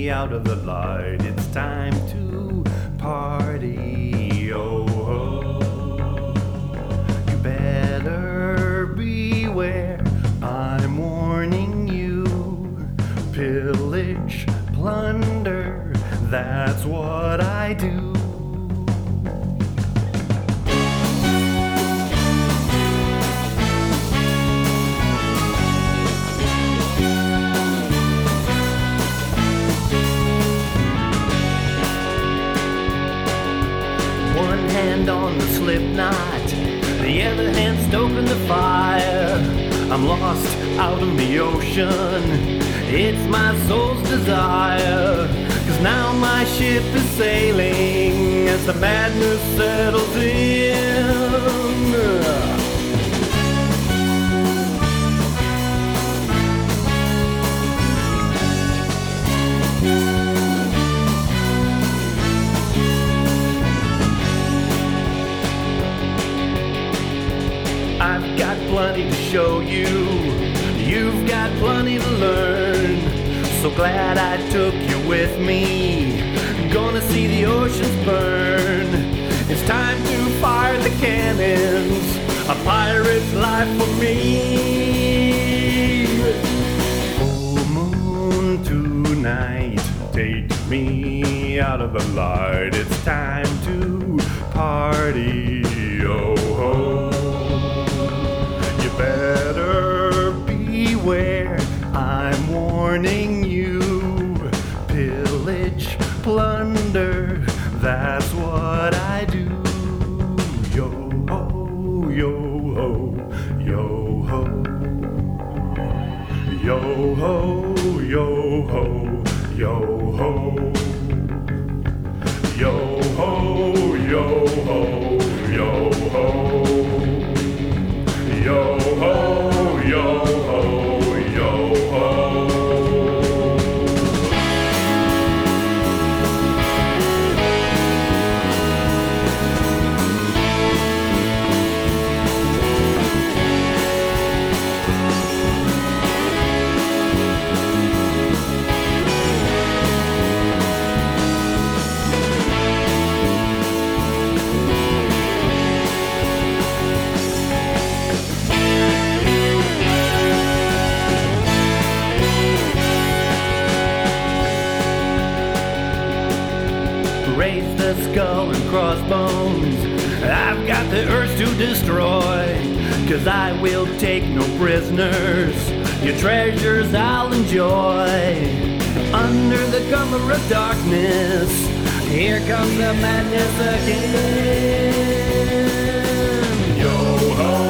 me out of the light. It's time to party. Oh, oh. You better beware. I'm warning you. Pillage, plunder, that's what I do. One hand on the slip knot, the other hand stoking the fire. I'm lost out in the ocean, it's my soul's desire. 'Cause now my ship is sailing as the madness settles in. I've got plenty to show you, you've got plenty to learn. So glad I took you with me, gonna see the oceans burn. It's time to fire the cannons, a pirate's life for me. Full moon tonight, take me out of the light. It's time to party, oh ho. Better beware, I'm warning you. Pillage, plunder, that's what I do. Yo ho, yo ho, yo ho. Yo ho, yo ho, yo ho. Yo ho, yo ho, yo ho. Yo ho, yo ho, yo ho. Raise the skull and crossbones, I've got the earth to destroy. 'Cause I will take no prisoners, your treasures I'll enjoy. Under the cover of darkness, here comes the madness again. Yo ho.